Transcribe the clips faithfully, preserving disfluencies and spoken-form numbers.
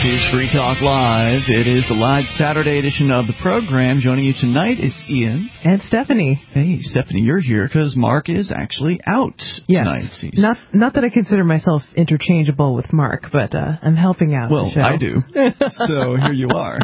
is Free Talk Live. It is the live Saturday edition of the program. Joining you tonight, it's Ian. And Stephanie. Hey, Stephanie, you're here because Mark is actually out yes. tonight. He's... Not not that I consider myself interchangeable with Mark, but uh, I'm helping out well, the show. I do. So here you are.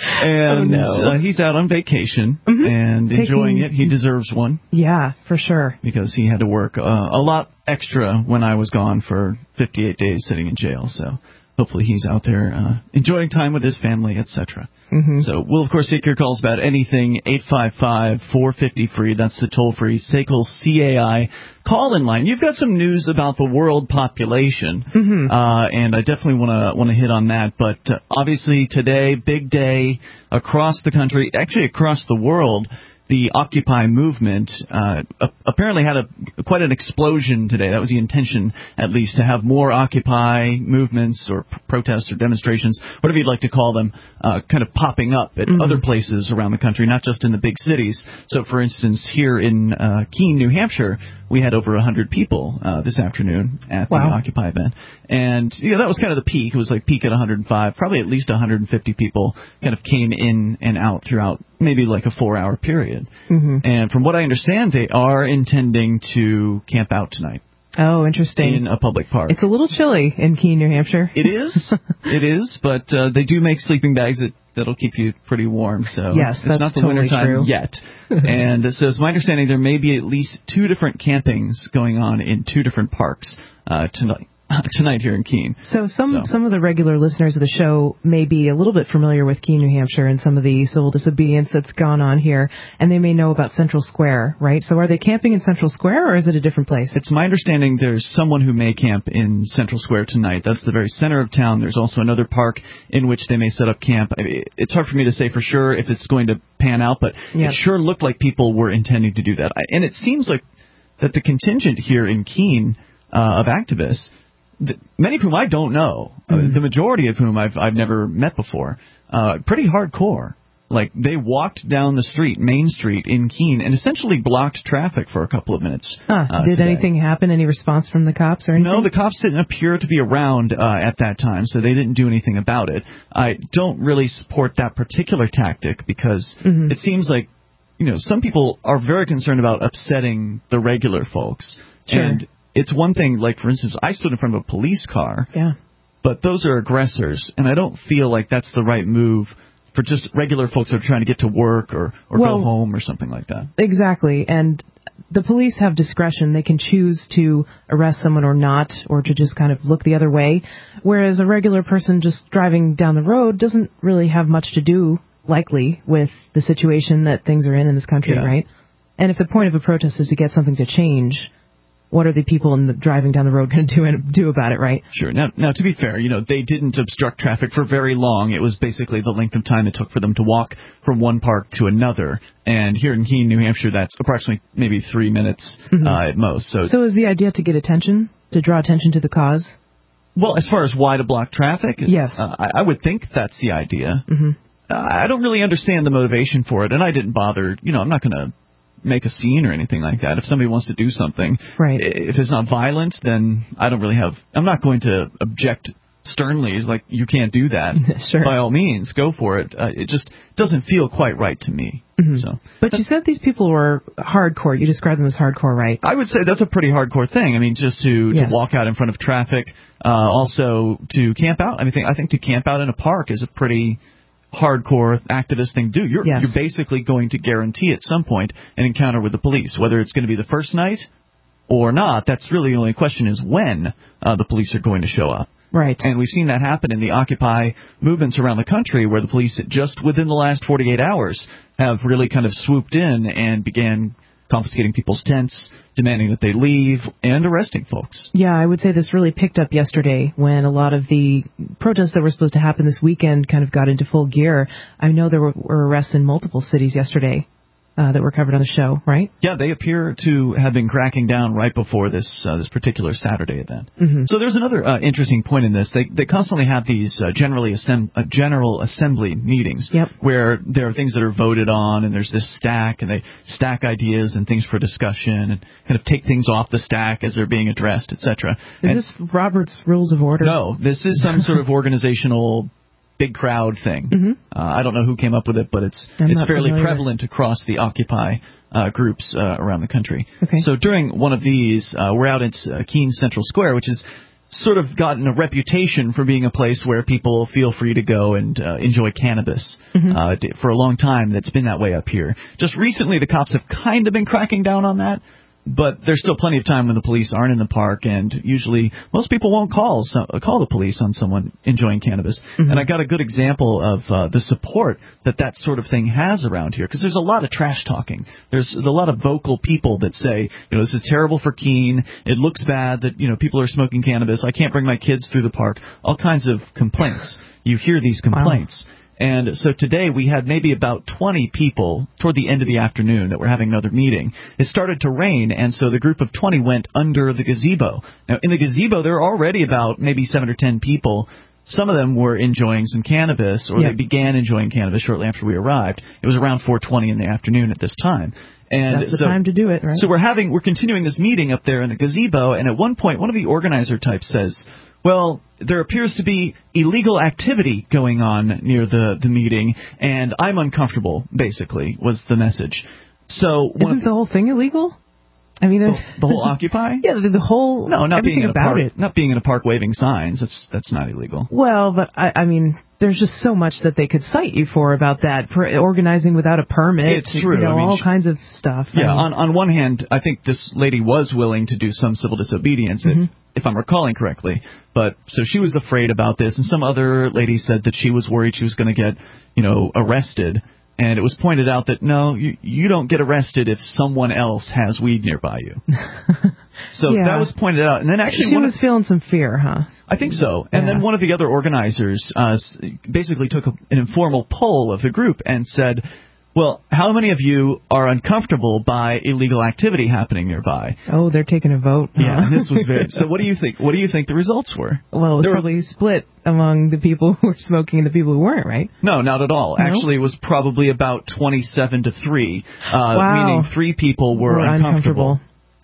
And oh, no. uh, he's out on vacation mm-hmm. and Taking... enjoying it. He deserves one. Yeah, for sure. Because he had to work uh, a lot extra when I was gone for fifty-eight days sitting in jail, so... hopefully he's out there uh, enjoying time with his family, et cetera. Mm-hmm. So we'll, of course, take your calls about anything. eight five five, four five zero, free. That's the toll-free S A C L C A I call-in line. You've got some news about the world population, mm-hmm. uh, and I definitely want to want to hit on that. But uh, obviously today, big day across the country, actually across the world. The Occupy movement uh, apparently had a quite an explosion today. That was the intention, at least, to have more Occupy movements or p- protests or demonstrations, whatever you'd like to call them, uh, kind of popping up at mm-hmm. other places around the country, not just in the big cities. So, for instance, here in uh, Keene, New Hampshire, we had over one hundred people uh, this afternoon at wow. the Occupy event. And, you know, that was kind of the peak. It was like peak at one hundred five. Probably at least one hundred fifty people kind of came in and out throughout maybe like a four-hour period. Mm-hmm. And from what I understand, they are intending to camp out tonight. Oh, interesting. In a public park. It's a little chilly in Keene, New Hampshire. It is. It is. But uh, they do make sleeping bags that, that'll keep you pretty warm. So yes, it's that's not the totally wintertime true. yet. And so it's my understanding there may be at least two different campings going on in two different parks uh, tonight. Tonight here in Keene. So some so. some of the regular listeners of the show may be a little bit familiar with Keene, New Hampshire, and some of the civil disobedience that's gone on here, and they may know about Central Square, right? So are they camping in Central Square, or is it a different place? It's my understanding there's someone who may camp in Central Square tonight. That's the very center of town. There's also another park in which they may set up camp. I mean, it's hard for me to say for sure if it's going to pan out, but yep. it sure looked like people were intending to do that. And it seems like that the contingent here in Keene uh, of activists, The, many of whom I don't know, mm-hmm. uh, the majority of whom I've I've never met before, uh, pretty hardcore. Like, they walked down the street, Main Street in Keene, and essentially blocked traffic for a couple of minutes. Huh. Uh, Did today. anything happen? Any response from the cops or anything? No, the cops didn't appear to be around uh, at that time, so they didn't do anything about it. I don't really support that particular tactic because mm-hmm. it seems like, you know, some people are very concerned about upsetting the regular folks. Sure. And it's one thing, like, for instance, I stood in front of a police car, yeah. but those are aggressors, and I don't feel like that's the right move for just regular folks that are trying to get to work or, or well, go home or something like that. Exactly, and the police have discretion. They can choose to arrest someone or not, or to just kind of look the other way, whereas a regular person just driving down the road doesn't really have much to do, likely, with the situation that things are in in this country, yeah. right? And if the point of a protest is to get something to change, what are the people in the driving down the road going to do do about it, right? Sure. Now, now, to be fair, you know, they didn't obstruct traffic for very long. It was basically the length of time it took for them to walk from one park to another. And here in Keene, New Hampshire, that's approximately maybe three minutes mm-hmm. uh, at most. So, so is the idea to get attention, to draw attention to the cause? Well, as far as why to block traffic, yes. uh, I, I would think that's the idea. Mm-hmm. Uh, I don't really understand the motivation for it, and I didn't bother. You know, I'm not going to make a scene or anything like that. If somebody wants to do something, right. if it's not violent, then I don't really have, I'm not going to object sternly, like, you can't do that. Sure. By all means, go for it. Uh, it just doesn't feel quite right to me. Mm-hmm. So, But you said these people were hardcore. You described them as hardcore, right? I would say that's a pretty hardcore thing. I mean, just to, yes. to walk out in front of traffic, uh, also to camp out. I mean, I think to camp out in a park is a pretty hardcore activist thing to do. You're, yes. you're basically going to guarantee at some point an encounter with the police, whether it's going to be the first night or not. That's really the only question is when uh, the police are going to show up. Right. And we've seen that happen in the Occupy movements around the country where the police just within the last forty-eight hours have really kind of swooped in and began confiscating people's tents, demanding that they leave, and arresting folks. Yeah, I would say this really picked up yesterday when a lot of the protests that were supposed to happen this weekend kind of got into full gear. I know there were, were arrests in multiple cities yesterday uh, that were covered on the show, right? Yeah, they appear to have been cracking down right before this uh, this particular Saturday event. Mm-hmm. So there's another uh, interesting point in this. They they constantly have these uh, generally assemb- uh, general assembly meetings yep. where there are things that are voted on, and there's this stack, and they stack ideas and things for discussion, and kind of take things off the stack as they're being addressed, et cetera. Is and this Robert's Rules of Order? No, this is some sort of organizational big crowd thing. Mm-hmm. Uh, I don't know who came up with it, but it's I'm it's fairly familiar. prevalent across the Occupy uh, groups uh, around the country. Okay. So during one of these, uh, we're out at uh, Keene Central Square, which is sort of gotten a reputation for being a place where people feel free to go and uh, enjoy cannabis. Mm-hmm. Uh, for a long time, that's been that way up here. Just recently, the cops have kind of been cracking down on that, but there's still plenty of time when the police aren't in the park, and usually most people won't call so, call the police on someone enjoying cannabis. Mm-hmm. And I got a good example of uh, the support that that sort of thing has around here, because there's a lot of trash talking. There's a lot of vocal people that say, you know, this is terrible for Keene. It looks bad that, you know, people are smoking cannabis. I can't bring my kids through the park. All kinds of complaints. You hear these complaints. Wow. And so today we had maybe about twenty people toward the end of the afternoon that were having another meeting. It started to rain, and so the group of twenty went under the gazebo. Now, in the gazebo, there are already about maybe seven or ten people. Some of them were enjoying some cannabis, or yeah. they began enjoying cannabis shortly after we arrived. It was around four twenty in the afternoon at this time. And That's the so, time to do it, right? So we're having we're continuing this meeting up there in the gazebo, and at one point, one of the organizer types says, well, there appears to be illegal activity going on near the, the meeting, and I'm uncomfortable, basically, was the message. So Isn't the, the whole thing illegal? I mean, the, the whole Occupy? Yeah, the, the whole no, not being in a about park, it. Not being in a park waving signs. That's that's not illegal. Well, but I, I mean, there's just so much that they could cite you for about that, for organizing without a permit. It's true. You know, I mean, all she, kinds of stuff. Yeah. I mean, on on one hand, I think this lady was willing to do some civil disobedience, mm-hmm. if, if I'm recalling correctly. But so she was afraid about this, and some other lady said that she was worried she was going to get, you know, arrested. And it was pointed out that, no, you, you don't get arrested if someone else has weed nearby you. So yeah. that was pointed out. And then actually she one was of, feeling some fear, huh? I think so. And yeah. then one of the other organizers uh, basically took a, an informal poll of the group and said, well, how many of you are uncomfortable by illegal activity happening nearby? Oh, they're taking a vote. Huh? Yeah, and this was very. So, what do you think? What do you think the results were? Well, it was there probably were, split among the people who were smoking and the people who weren't, right? No, not at all. No? Actually, it was probably about twenty-seven to three, uh, wow. meaning three people were, were uncomfortable. uncomfortable.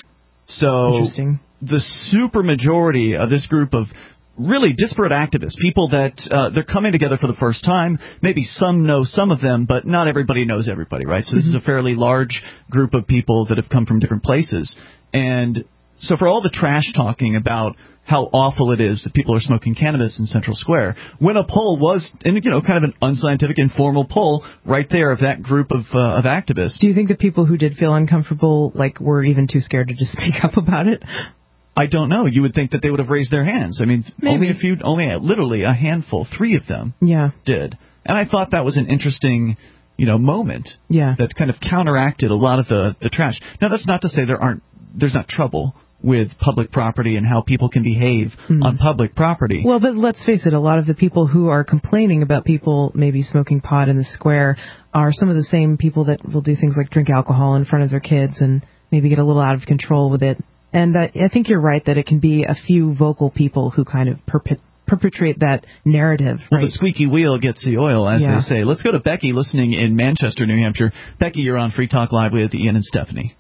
So, Interesting. The super majority of this group of really disparate activists, people that uh, they're coming together for the first time. Maybe some know some of them, but not everybody knows everybody, right? So this mm-hmm. is a fairly large group of people that have come from different places. And so for all the trash talking about how awful it is that people are smoking cannabis in Central Square, when a poll was, and you know, kind of an unscientific, informal poll right there of that group of uh, of activists. Do you think the people who did feel uncomfortable, like, were even too scared to just speak up about it? I don't know. You would think that they would have raised their hands. I mean, Maybe. only a few, only a, literally a handful, three of them yeah. did. And I thought that was an interesting, you know, moment yeah. that kind of counteracted a lot of the, the trash. Now, that's not to say there aren't, there's not trouble with public property and how people can behave mm. on public property. Well, but let's face it, a lot of the people who are complaining about people maybe smoking pot in the square are some of the same people that will do things like drink alcohol in front of their kids and maybe get a little out of control with it. And uh, I think you're right that it can be a few vocal people who kind of perpet- perpetrate that narrative. Well, right? the squeaky wheel gets the oil, as yeah. they say. Let's go to Becky listening in Manchester, New Hampshire. Becky, you're on Free Talk Live with Ian and Stephanie.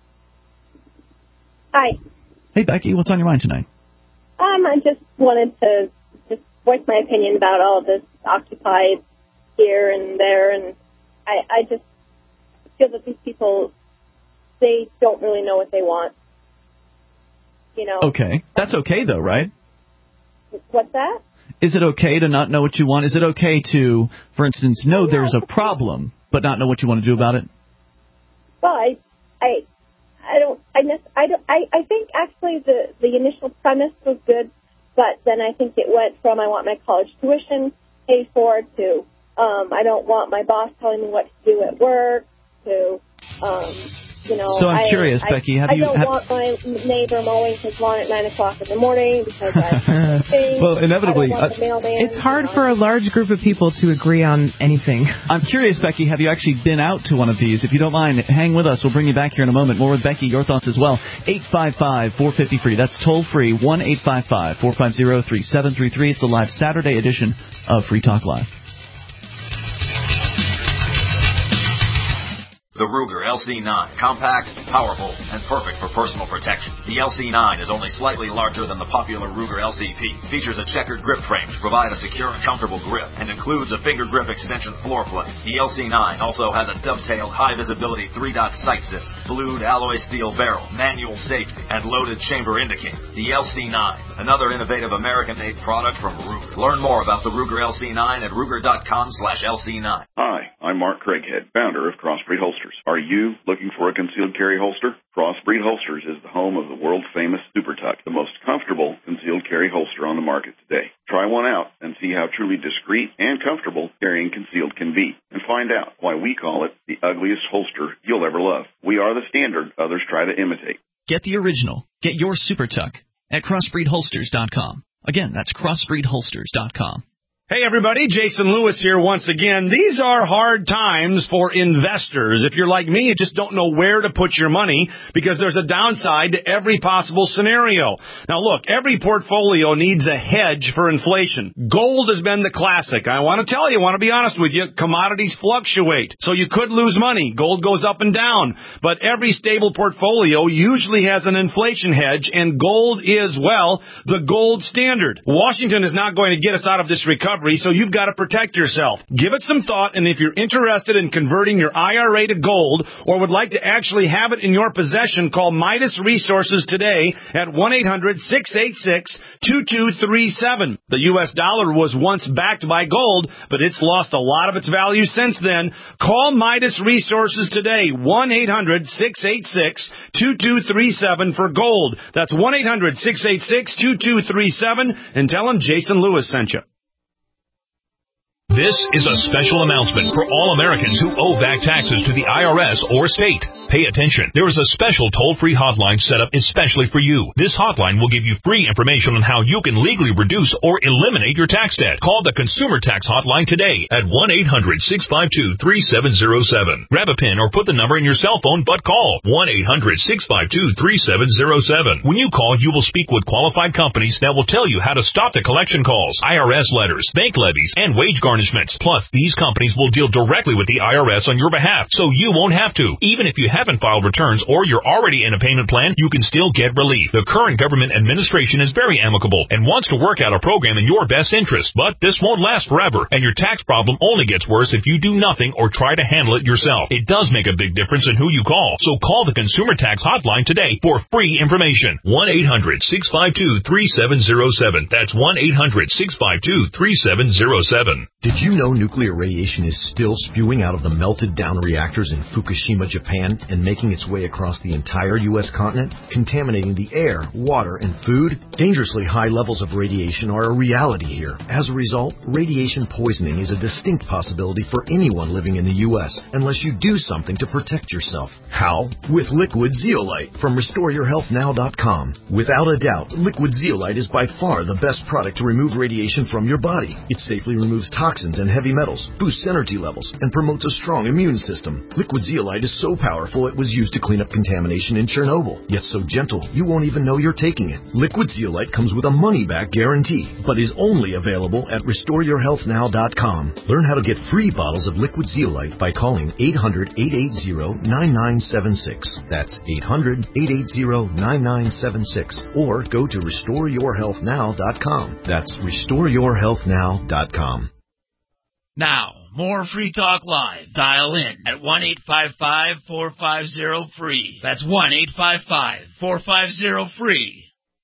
Hi. Hey, Becky, what's on your mind tonight? Um, I just wanted to just voice my opinion about all this Occupy here and there, and I, I just feel that these people, they don't really know what they want. You know. Okay. That's okay, though, right? What's that? Is it okay to not know what you want? Is it okay to, for instance, know yeah, there's a problem, but not know what you want to do about it? Well, I, I, I don't, I, I, don't, I, I think actually the, the initial premise was good, but then I think it went from I want my college tuition paid for to um, I don't want my boss telling me what to do at work to, um, you know. So I'm I, curious, I, Becky. Have I you? don't have, want my neighbor mowing his lawn at nine o'clock in the morning because I. Well, inevitably, I don't want the mailman, it's hard you know. for a large group of people to agree on anything. I'm curious, Becky. Have you actually been out to one of these? If you don't mind, hang with us. We'll bring you back here in a moment. More with Becky. Your thoughts as well. eight five five, four five zero, free. That's toll free. one eight five five, four five zero, three seven three three. It's a live Saturday edition of Free Talk Live. The Ruger L C nine. Compact, powerful, and perfect for personal protection. The L C nine is only slightly larger than the popular Ruger L C P. Features a checkered grip frame to provide a secure and comfortable grip, and includes a finger grip extension floor plate. The L C nine also has a dovetailed high-visibility three-dot sight system, blued alloy steel barrel, manual safety, and loaded chamber indicator. The L C nine, another innovative American-made product from Ruger. Learn more about the Ruger L C nine at Ruger.com slash LC9. Hi, I'm Mark Craighead, founder of Crossbreed Holsters. Are you looking for a concealed carry holster? Crossbreed Holsters is the home of the world-famous Super Tuck, the most comfortable concealed carry holster on the market today. Try one out and see how truly discreet and comfortable carrying concealed can be, and find out why we call it the ugliest holster you'll ever love. We are the standard others try to imitate. Get the original. Get your Super Tuck at crossbreed holsters dot com. Again, that's crossbreed holsters dot com. Hey everybody, Jason Lewis here once again. These are hard times for investors. If you're like me, you just don't know where to put your money because there's a downside to every possible scenario. Now look, every portfolio needs a hedge for inflation. Gold has been the classic. I want to tell you, I want to be honest with you, commodities fluctuate. So you could lose money. Gold goes up and down. But every stable portfolio usually has an inflation hedge, and gold is, well, the gold standard. Washington is not going to get us out of this recovery, so you've got to protect yourself. Give it some thought, and if you're interested in converting your I R A to gold or would like to actually have it in your possession, call Midas Resources today at one eight hundred six eight six two two three seven. The U S dollar was once backed by gold, but it's lost a lot of its value since then. Call Midas Resources today, one eight hundred six eight six two two three seven for gold. That's one eight hundred six eight six two two three seven, and tell them Jason Lewis sent you. This is a special announcement for all Americans who owe back taxes to the I R S or state. Pay attention. There is a special toll-free hotline set up especially for you. This hotline will give you free information on how you can legally reduce or eliminate your tax debt. Call the Consumer Tax Hotline today at one eight hundred six five two three seven zero seven. Grab a pen or put the number in your cell phone, but call one eight hundred six five two three seven zero seven. When you call, you will speak with qualified companies that will tell you how to stop the collection calls, I R S letters, bank levies, and wage garnishments. Plus, these companies will deal directly with the I R S on your behalf, so you won't have to. Even if you haven't filed returns or you're already in a payment plan, you can still get relief. The current government administration is very amicable and wants to work out a program in your best interest, but this won't last forever, and your tax problem only gets worse if you do nothing or try to handle it yourself. It does make a big difference in who you call, so call the Consumer Tax Hotline today for free information. one eight hundred six five two three seven zero seven. That's one eight hundred six five two three seven zero seven. Did you know nuclear radiation is still spewing out of the melted down reactors in Fukushima, Japan, and making its way across the entire U S continent, contaminating the air, water, and food? Dangerously high levels of radiation are a reality here. As a result, radiation poisoning is a distinct possibility for anyone living in the U S unless you do something to protect yourself. How? With Liquid Zeolite from restore your health now dot com. Without a doubt, Liquid Zeolite is by far the best product to remove radiation from your body. It safely removes toxins and heavy metals, boosts energy levels, and promotes a strong immune system. Liquid Zeolite is so powerful it was used to clean up contamination in Chernobyl, yet so gentle you won't even know you're taking it. Liquid Zeolite comes with a money-back guarantee, but is only available at restore your health now dot com. Learn how to get free bottles of Liquid Zeolite by calling eight hundred eight eight zero nine nine seven six. That's eight hundred eight eight zero nine nine seven six. Or go to restore your health now dot com. That's restore your health now dot com. Now, more Free Talk Live. Dial in at one eight five five four five zero free. That's one eight five five four five zero free.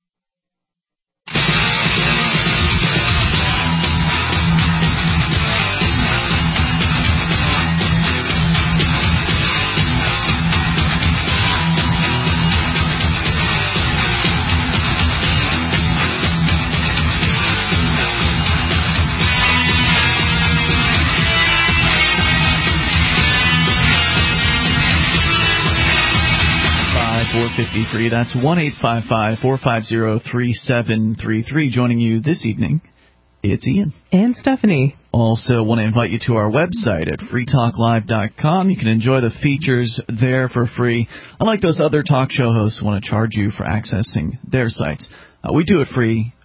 four fifty-three. That's one eight five five four five zero three seven three three. Joining you this evening, it's Ian. And Stephanie. Also want to invite you to our website at free talk live dot com. You can enjoy the features there for free. Unlike those other talk show hosts who want to charge you for accessing their sites, uh, we do it free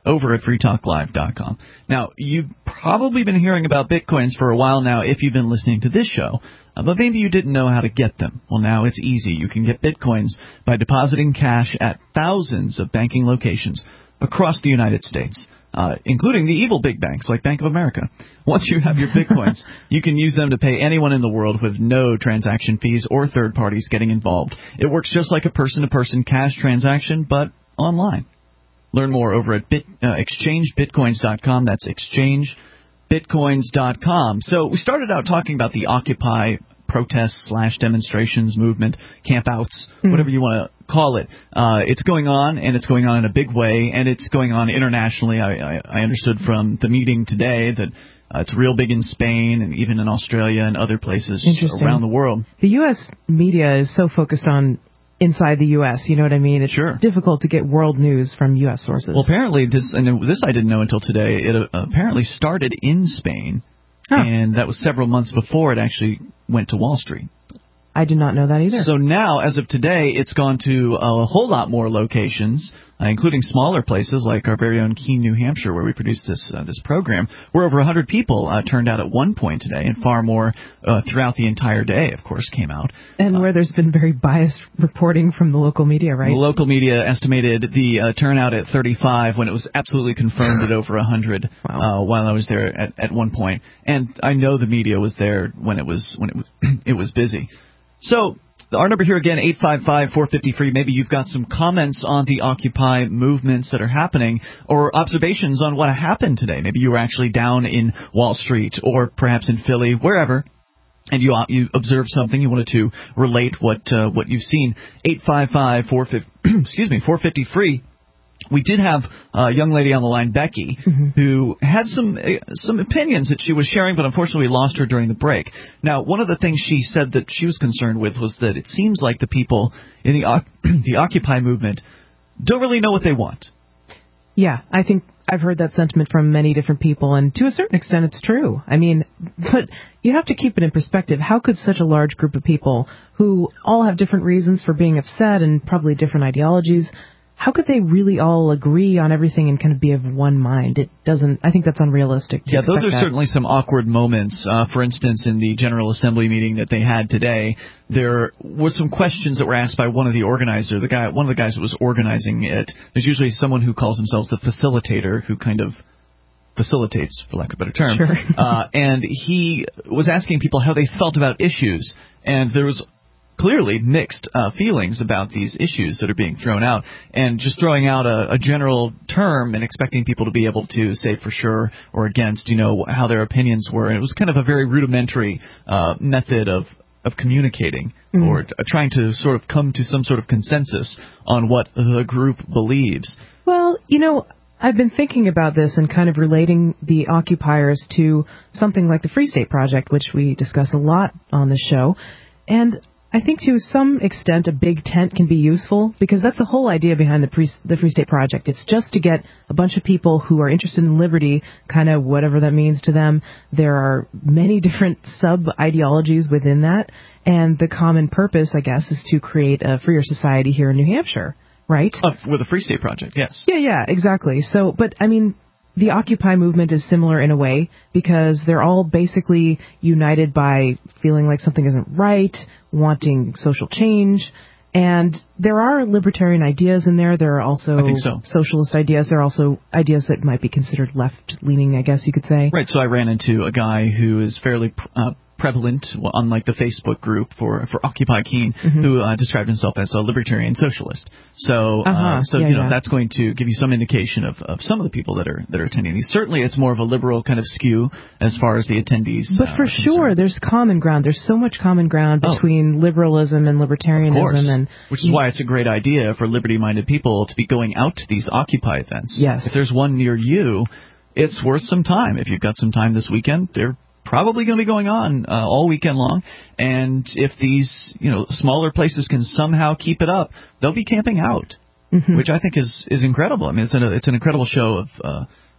over at free talk live dot com. Now, you've probably been hearing about Bitcoins for a while now if you've been listening to this show, uh, but maybe you didn't know how to get them. Well, now it's easy. You can get Bitcoins by depositing cash at thousands of banking locations across the United States, uh, including the evil big banks like Bank of America. Once you have your Bitcoins, you can use them to pay anyone in the world with no transaction fees or third parties getting involved. It works just like a person-to-person cash transaction, but online. Learn more over at bit, uh, exchange bitcoins dot com. That's exchange bitcoins dot com. So we started out talking about the Occupy protests slash demonstrations movement, campouts, mm. whatever you want to call it. Uh, it's going on, and it's going on in a big way, and it's going on internationally. I, I, I understood from the meeting today that uh, it's real big in Spain and even in Australia and other places around the world. The U S media is so focused on inside the U S, you know what I mean? It's sure. difficult to get world news from U S sources. Well, apparently, this, and this I didn't know until today, it uh, apparently started in Spain, huh. and that was several months before it actually went to Wall Street. I did not know that either. So now, as of today, it's gone to a whole lot more locations, uh, including smaller places like our very own Keene, New Hampshire, where we produce this uh, this program, where over one hundred people uh, turned out at one point today, and far more uh, throughout the entire day, of course, came out. And uh, where there's been very biased reporting from the local media, right? The local media estimated the uh, turnout at thirty-five when it was absolutely confirmed at over one hundred wow. uh, while I was there at, at one point. And I know the media was there when it was when it was it was busy. So our number here again, eight five five, four five zero, free. Maybe you've got some comments on the Occupy movements that are happening or observations on what happened today. Maybe you were actually down in Wall Street or perhaps in Philly, wherever, and you you observed something. You wanted to relate what uh, what you've seen. eight five five, four five zero, excuse me, four five zero, free. We did have a young lady on the line, Becky, mm-hmm. who had some uh, some opinions that she was sharing, but unfortunately we lost her during the break. Now, one of the things she said that she was concerned with was that it seems like the people in the the Occupy movement don't really know what they want. Yeah, I think I've heard that sentiment from many different people, and to a certain extent it's true. I mean, but you have to keep it in perspective. How could such a large group of people who all have different reasons for being upset and probably different ideologies, how could they really all agree on everything and kind of be of one mind? It doesn't. I think that's unrealistic. To yeah, those are that. certainly some awkward moments. Uh, for instance, in the General Assembly meeting that they had today, there were some questions that were asked by one of the organizers, the guy, one of the guys that was organizing it. There's usually someone who calls themselves the facilitator, who kind of facilitates, for lack of a better term. Sure. uh, and he was asking people how they felt about issues, and there was clearly mixed uh, feelings about these issues that are being thrown out, and just throwing out a, a general term and expecting people to be able to say for sure or against, you know, how their opinions were. And it was kind of a very rudimentary uh, method of of communicating mm. or uh, trying to sort of come to some sort of consensus on what the group believes. Well, you know, I've been thinking about this and kind of relating the occupiers to something like the Free State Project, which we discuss a lot on the show. And I think to some extent a big tent can be useful, because that's the whole idea behind the, pre- the Free State Project. It's just to get a bunch of people who are interested in liberty, kind of whatever that means to them. There are many different sub-ideologies within that, and the common purpose, I guess, is to create a freer society here in New Hampshire, right? Uh, with the Free State Project, yes. Yeah, yeah, exactly. So, but, I mean, the Occupy movement is similar in a way, because they're all basically united by feeling like something isn't right, wanting social change, and there are libertarian ideas in there. There are also I think so. socialist ideas. There are also ideas that might be considered left-leaning, I guess you could say. Right, so I ran into a guy who is fairly uh, prevalent, on like the Facebook group for, for Occupy Keene, mm-hmm. who uh, described himself as a libertarian socialist. So, uh-huh. uh, so yeah, you know, yeah. that's going to give you some indication of, of some of the people that are that are attending these. Certainly, it's more of a liberal kind of skew as far as the attendees. But uh, for sure, there's common ground. There's so much common ground between oh. liberalism and libertarianism, of course. and which is why it's a great idea for liberty-minded people to be going out to these Occupy events. Yes. If there's one near you, it's worth some time. If you've got some time this weekend, they're probably going to be going on uh, all weekend long, and if these, you know, smaller places can somehow keep it up, they'll be camping out, mm-hmm. which I think is, is incredible. I mean, it's an it's an incredible show of uh,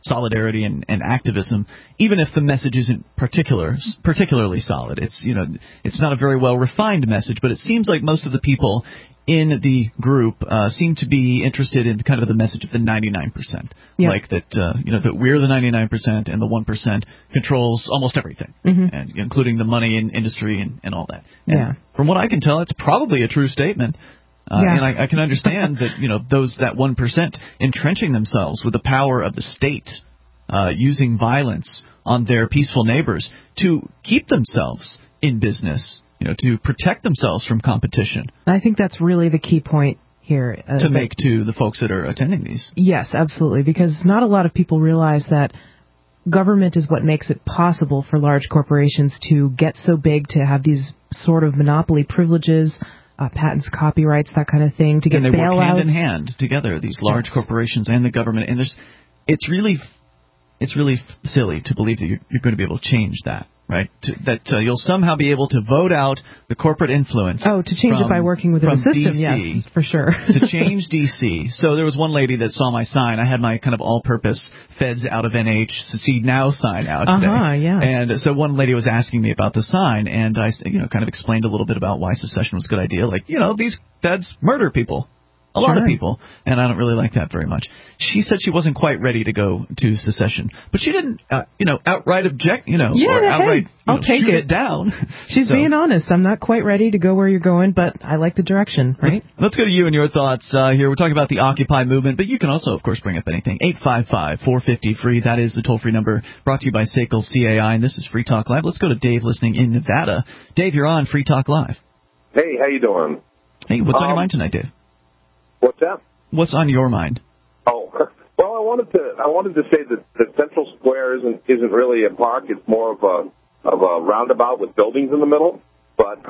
solidarity and, and activism, even if the message isn't particular, particularly solid. It's, you know, it's not a very well refined message, but it seems like most of the people in the group uh, seem to be interested in kind of the message of the ninety-nine percent, yep. like that, uh, you know, that we're the ninety-nine percent and the one percent controls almost everything, mm-hmm. and including the money and industry and, and all that. And yeah. from what I can tell, it's probably a true statement. Uh, yeah. And I, I can understand that, you know, those that one percent entrenching themselves with the power of the state, uh, using violence on their peaceful neighbors to keep themselves in business, you know, to protect themselves from competition. I think that's really the key point here. Uh, to make to the folks that are attending these. Yes, absolutely, because not a lot of people realize that government is what makes it possible for large corporations to get so big, to have these sort of monopoly privileges, Uh, patents, copyrights, that kind of thing, to get bailouts. And they bailouts. work hand in hand together, these large yes. corporations and the government. And there's, it's really, it's really silly to believe that you're, you're going to be able to change that, right? To, that uh, you'll somehow be able to vote out the corporate influence. Oh, to change from, it by working within the system, D C, yes, for sure. To change D C. So there was one lady that saw my sign. I had my kind of all-purpose Feds out of N H, Secede Now sign out today. Uh-huh, yeah. And so one lady was asking me about the sign, and I, you know, kind of explained a little bit about why secession was a good idea. Like, you know, these Feds murder people. A sure. lot of people, and I don't really like that very much. She said she wasn't quite ready to go to secession, but she didn't, uh, you know, outright object, you know, yeah, or outright hey, I'll you know, take shoot it. it down. She's so, being honest. I'm not quite ready to go where you're going, but I like the direction, right? Let's, let's go to you and your thoughts uh, here. We're talking about the Occupy movement, but you can also, of course, bring up anything. eight five five, four five zero, free. That is the toll-free number brought to you by S A C L C A I, and this is Free Talk Live. Let's go to Dave listening in Nevada. Dave, you're on Free Talk Live. Hey, how you doing? Hey, what's um, on your mind tonight, Dave? What's that? What's on your mind? Oh, well, I wanted to I wanted to say that, that Central Square isn't isn't really a park. It's more of a of a roundabout with buildings in the middle. But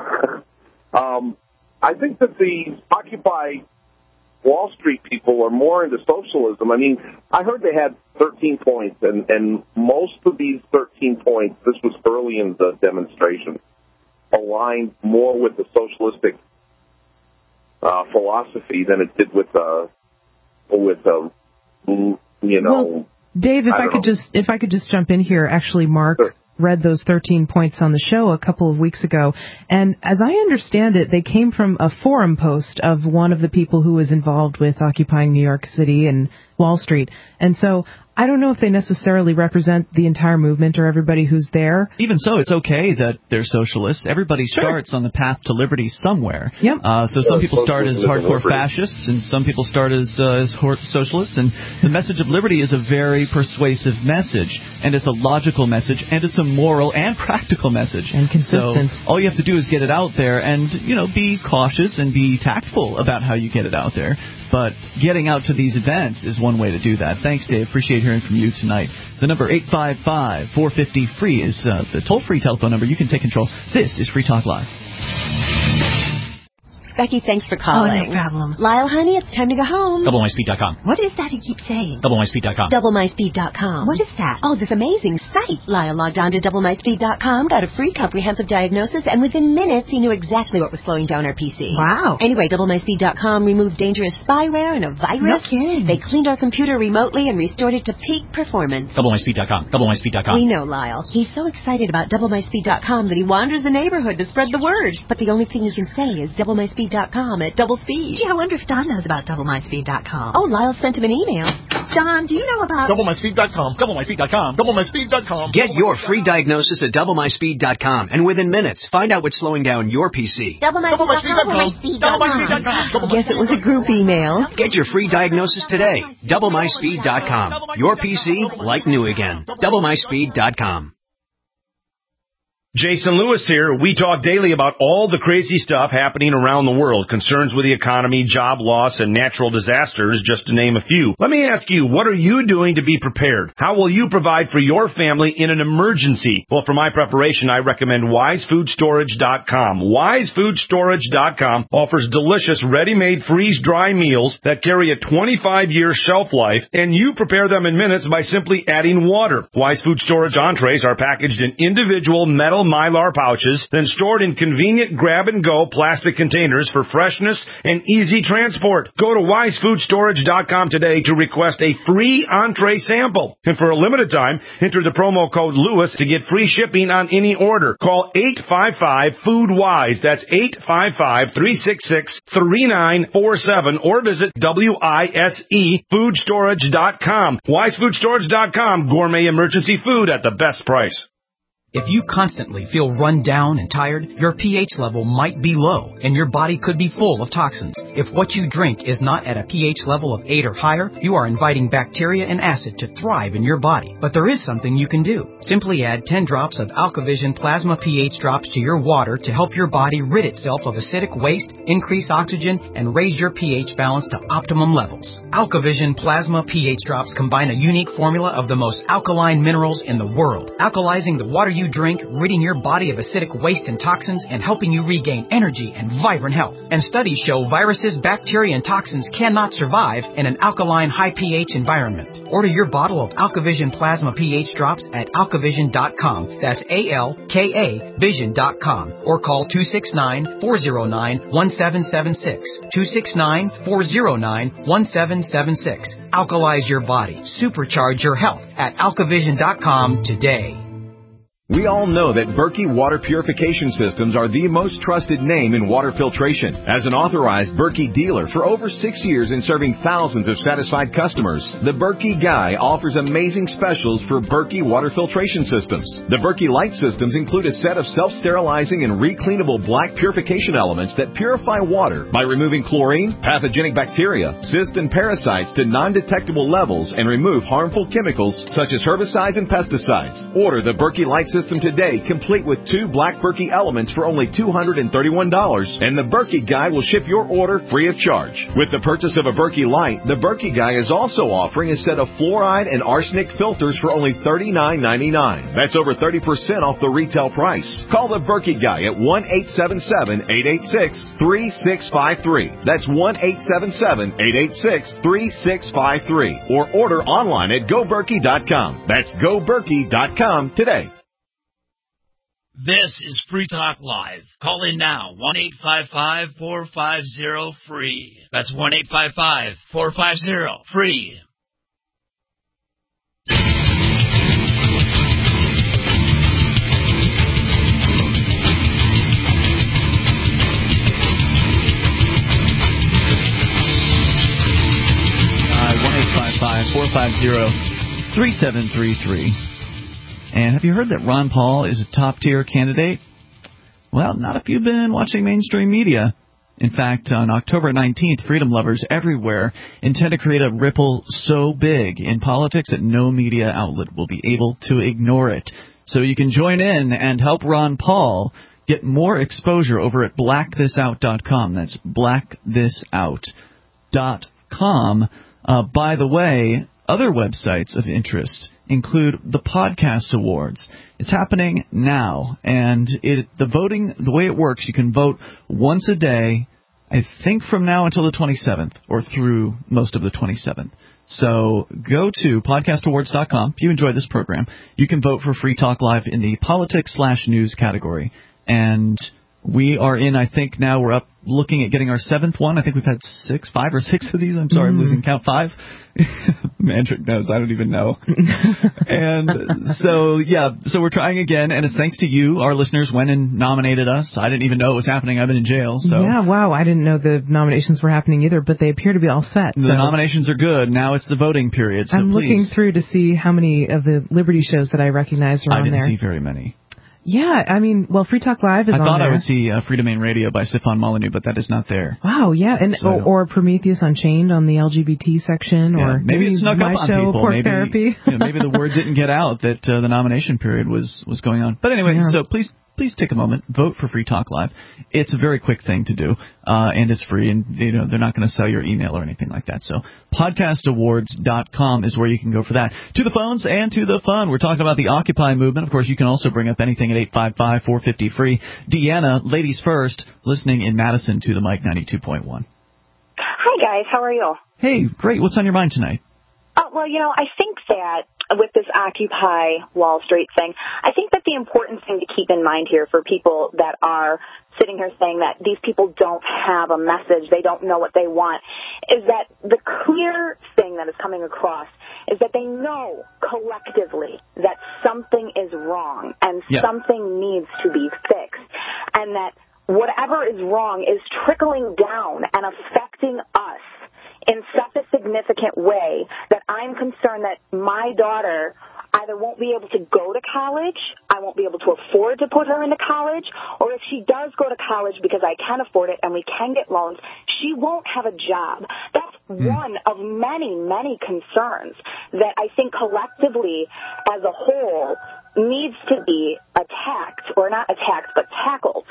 um, I think that the Occupy Wall Street people are more into socialism. I mean, I heard they had thirteen points, and, and most of these thirteen points, this was early in the demonstration, aligned more with the socialistic Uh, philosophy than it did with uh with uh you know. Well, Dave, if I, I could know. just if I could just jump in here, actually, Mark sure. read those thirteen points on the show a couple of weeks ago, and as I understand it, they came from a forum post of one of the people who was involved with occupying New York City and Wall Street, and so I don't know if they necessarily represent the entire movement or everybody who's there. Even so, it's okay that they're socialists. Everybody sure. starts on the path to liberty somewhere. Yep. Uh, so some people start as hardcore fascists, and some people start as, uh, as socialists. And the message of liberty is a very persuasive message, and it's a logical message, and it's a moral and practical message. And consistent. So all you have to do is get it out there, and you know, be cautious and be tactful about how you get it out there. But getting out to these events is one way to do that. Thanks, Dave. Appreciate hearing from you tonight. The number eight five five, four five zero, free is uh, the toll-free telephone number. You can take control. This is Free Talk Live. Becky, thanks for calling. Oh, no problem. Lyle, honey, it's time to go home. double my speed dot com. What is that he keeps saying? double my speed dot com. double my speed dot com. What is that? Oh, this amazing site. Lyle logged on to double my speed dot com, got a free comprehensive diagnosis, and within minutes he knew exactly what was slowing down our P C. Wow. Anyway, double my speed dot com removed dangerous spyware and a virus. No kidding. They cleaned our computer remotely and restored it to peak performance. double my speed dot com. double my speed dot com. We know, Lyle. He's so excited about double my speed dot com that he wanders the neighborhood to spread the word. But the only thing he can say is double my speed dot com at double speed. Gee, I wonder if Don knows about double my speed dot com. Oh, Lyle sent him an email. Don, do you know about double my speed dot com? double my speed dot com. double my speed dot com. Get your free diagnosis at double my speed dot com, and within minutes, find out what's slowing down your P C. double my speed dot com. Guess it was a group email. Get your free diagnosis today. double my speed dot com. Your P C like new again. double my speed dot com. Jason Lewis here. We talk daily about all the crazy stuff happening around the world, concerns with the economy, job loss, and natural disasters, just to name a few. Let me ask you, what are you doing to be prepared? How will you provide for your family in an emergency? Well, for my preparation, I recommend wise food storage dot com. wise food storage dot com offers delicious, ready-made, freeze-dry meals that carry a twenty-five year shelf life, and you prepare them in minutes by simply adding water. Wise Food Storage entrees are packaged in individual metal refill Mylar pouches, then stored in convenient grab-and-go plastic containers for freshness and easy transport. Go to wise food storage dot com today to request a free entree sample. And for a limited time, enter the promo code Lewis to get free shipping on any order. Call eight five five, food wise. That's eight five five, three six six, three nine four seven or visit W I S E food storage dot com. wise food storage dot com. Gourmet emergency food at the best price. If you constantly feel run down and tired, your pH level might be low, and your body could be full of toxins. If what you drink is not at a pH level of eight or higher, you are inviting bacteria and acid to thrive in your body. But there is something you can do. Simply add ten drops of AlkaVision Plasma pH drops to your water to help your body rid itself of acidic waste, increase oxygen, and raise your pH balance to optimum levels. AlkaVision Plasma pH drops combine a unique formula of the most alkaline minerals in the world, alkalizing the water you drink, ridding your body of acidic waste and toxins, and helping you regain energy and vibrant health. And studies show viruses, bacteria, and toxins cannot survive in an alkaline, high pH environment. Order your bottle of AlkaVision Plasma pH drops at alkavision dot com. That's A L K A vision dot com. Or call two six nine, four zero nine, one seven seven six. two six nine, four zero nine, one seven seven six. Alkalize your body. Supercharge your health at alkavision dot com today. We all know that Berkey Water Purification Systems are the most trusted name in water filtration. As an authorized Berkey dealer for over six years and serving thousands of satisfied customers, the Berkey Guy offers amazing specials for Berkey Water Filtration Systems. The Berkey Light Systems include a set of self-sterilizing and recleanable black purification elements that purify water by removing chlorine, pathogenic bacteria, cysts, and parasites to non-detectable levels and remove harmful chemicals such as herbicides and pesticides. Order the Berkey Light System today, complete with two black Berkey elements for only two hundred thirty-one dollars, and the Berkey Guy will ship your order free of charge. With the purchase of a Berkey Light, the Berkey Guy is also offering a set of fluoride and arsenic filters for only thirty-nine ninety-nine. That's over thirty percent off the retail price. Call the Berkey Guy at one eight seven seven, eight eight six, three six five three. That's one eight seven seven, eight eight six, three six five three. Or order online at go berkey dot com. That's go berkey dot com today. This is Free Talk Live. Call in now, one eight five five, four five zero, free. That's one eight five five, four five zero, free. one eight five five, four five zero, three seven three three. And have you heard that Ron Paul is a top-tier candidate? Well, not if you've been watching mainstream media. In fact, on October nineteenth, freedom lovers everywhere intend to create a ripple so big in politics that no media outlet will be able to ignore it. So you can join in and help Ron Paul get more exposure over at black this out dot com. That's black this out dot com. Uh, by the way, other websites of interest include the Podcast Awards. It's happening now, and it the voting, the way it works, you can vote once a day, I think from now until the twenty-seventh, or through most of the twenty-seventh. So go to podcast awards dot com. If you enjoy this program, you can vote for Free Talk Live in the politics slash news category. And we are in, I think now we're up looking at getting our seventh one. I think we've had six, five or six of these. I'm sorry, mm. I'm losing count. Five. Mantric knows. I don't even know. And so, yeah, so we're trying again, and it's thanks to you, our listeners, went and nominated us. I didn't even know it was happening. I've been in jail. So yeah, wow, I didn't know the nominations were happening either, but they appear to be all set. The so. nominations are good. Now it's the voting period. So I'm please. looking through to see how many of the Liberty shows that I recognized are I on there. I didn't see very many. Yeah, I mean, well, Free Talk Live is I on there. I thought I would see uh, Free Domain Radio by Stefan Molyneux, but that is not there. Wow, yeah, and so, or, or Prometheus Unchained on the L G B T section, yeah, or maybe, maybe it snuck my up on show, people. Pork maybe, Therapy. you know, maybe the word didn't get out that uh, the nomination period was, was going on. But anyway, yeah. so please please take a moment, vote for Free Talk Live. It's a very quick thing to do, uh, and it's free, and you know they're not going to sell your email or anything like that. So podcast awards dot com is where you can go for that. To the phones and to the fun. We're talking about the Occupy movement. Of course, you can also bring up anything at eight five five, four five zero, free. Deanna, ladies first, listening in Madison to the Mike ninety-two point one. Hi, guys. How are you? Hey, great. What's on your mind tonight? Uh, well, you know, I think that with this Occupy Wall Street thing, I think that the important thing to keep in mind here for people that are sitting here saying that these people don't have a message, they don't know what they want, is that the clear thing that is coming across is that they know collectively that something is wrong and yeah. something needs to be fixed, and that whatever is wrong is trickling down and affecting us in such a significant way that I'm concerned that my daughter either won't be able to go to college, I won't be able to afford to put her into college, or if she does go to college because I can afford it and we can get loans, she won't have a job. That's mm. one of many, many concerns that I think collectively as a whole needs to be attacked, or not attacked, but tackled.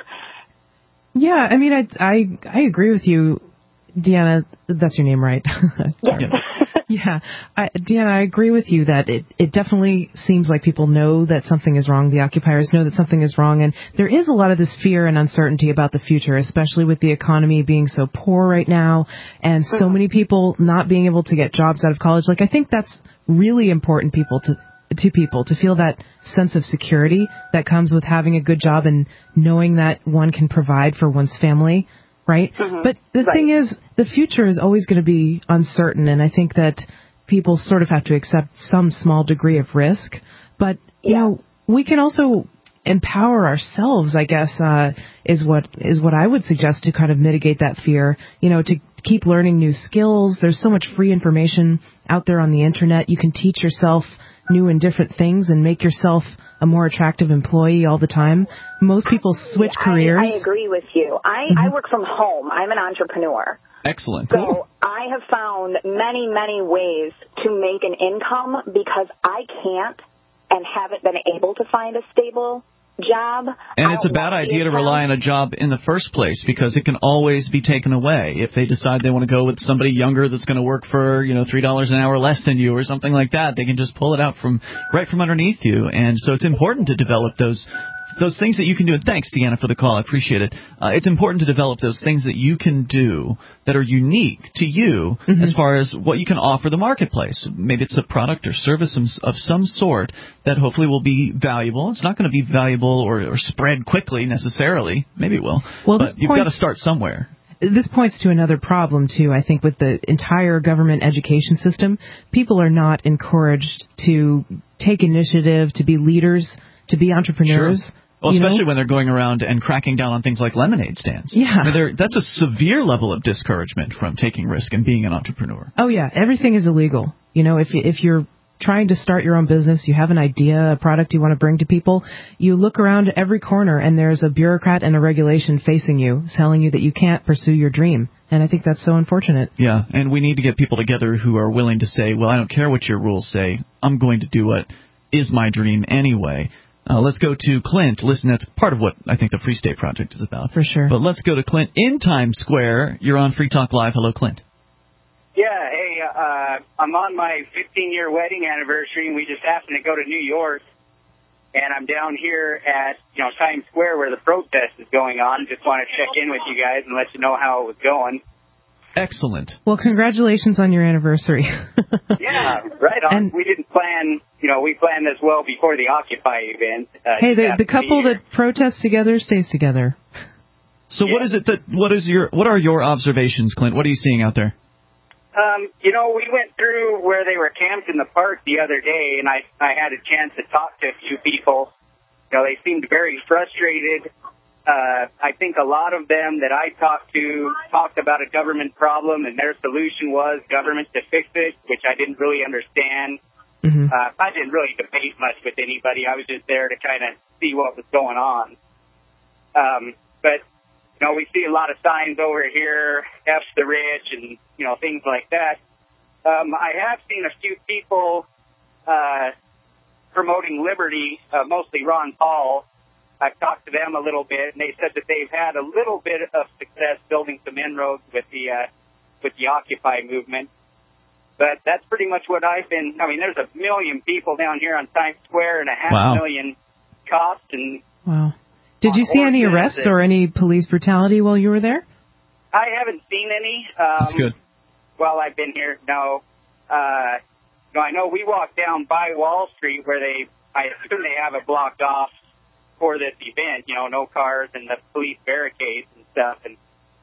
Yeah, I mean, I, I, I agree with you. Deanna, that's your name, right? Yeah. yeah. I, Deanna, I agree with you that it, it definitely seems like people know that something is wrong. The occupiers know that something is wrong. And there is a lot of this fear and uncertainty about the future, especially with the economy being so poor right now and so many people not being able to get jobs out of college. Like, I think that's really important people to to people to feel that sense of security that comes with having a good job and knowing that one can provide for one's family. Right? Mm-hmm. But the right. thing is, the future is always going to be uncertain, and I think that people sort of have to accept some small degree of risk. But, you yeah. know, we can also empower ourselves, I guess, uh, is what is what I would suggest to kind of mitigate that fear, you know, to keep learning new skills. There's so much free information out there on the Internet. You can teach yourself new and different things and make yourself a more attractive employee all the time. Most people switch I, careers. I agree with you. I, mm-hmm. I work from home. I'm an entrepreneur. Excellent. So cool. I have found many, many ways to make an income because I can't and haven't been able to find a stable job. And it's a bad idea to rely on a job in the first place because it can always be taken away. If they decide they want to go with somebody younger that's going to work for, you know, three dollars an hour less than you or something like that, they can just pull it out from right from underneath you. And so it's important to develop those those things that you can do. And thanks, Deanna, for the call. I appreciate it. Uh, it's important to develop those things that you can do that are unique to you mm-hmm. as far as what you can offer the marketplace. Maybe it's a product or service of some sort that hopefully will be valuable. It's not going to be valuable or, or spread quickly necessarily. Maybe it will. Well, but you've got to start somewhere. This points to another problem, too, I think, with the entire government education system. People are not encouraged to take initiative, to be leaders, to be entrepreneurs. Sure. Well, especially you know? when they're going around and cracking down on things like lemonade stands. Yeah. I mean, that's a severe level of discouragement from taking risk and being an entrepreneur. Oh, yeah. Everything is illegal. You know, if if you're trying to start your own business, you have an idea, a product you want to bring to people, you look around every corner and there's a bureaucrat and a regulation facing you, telling you that you can't pursue your dream. And I think that's so unfortunate. Yeah, and we need to get people together who are willing to say, well, I don't care what your rules say. I'm going to do what is my dream anyway. Uh, let's go to Clint. Listen, that's part of what I think the Free State Project is about. For sure. But let's go to Clint in Times Square. You're on Free Talk Live. Hello, Clint. Yeah, hey, uh, I'm on my fifteen-year wedding anniversary, and we just happened to go to New York. And I'm down here at, you know, Times Square where the protest is going on. Just want to check in with you guys and let you know how it was going. Excellent. Well, congratulations on your anniversary. Yeah, right on. And we didn't plan, you know, we planned this well before the Occupy event. Uh, hey, the, the couple that protests together stays together. So yeah. what is it that, what is your, what are your observations, Clint? What are you seeing out there? Um, you know, we went through where they were camped in the park the other day, and I, I had a chance to talk to a few people. You know, they seemed very frustrated. Uh, I think a lot of them that I talked to talked about a government problem, and their solution was government to fix it, which I didn't really understand. Mm-hmm. Uh, I didn't really debate much with anybody. I was just there to kind of see what was going on. Um, but, you know, we see a lot of signs over here, F the rich, and, you know, things like that. Um, I have seen a few people uh, promoting liberty, uh, mostly Ron Paul. I've talked to them a little bit, and they said that they've had a little bit of success building some inroads with the uh, with the Occupy movement. But that's pretty much what I've been. I mean, there's a million people down here on Times Square and a half wow. million cops. And wow. Did you see any arrests or any police brutality while you were there? I haven't seen any. Um, that's good. While I've been here, no. Uh, you know, I know we walked down by Wall Street where they, I assume they have it blocked off for this event, you know, no cars and the police barricades and stuff. And,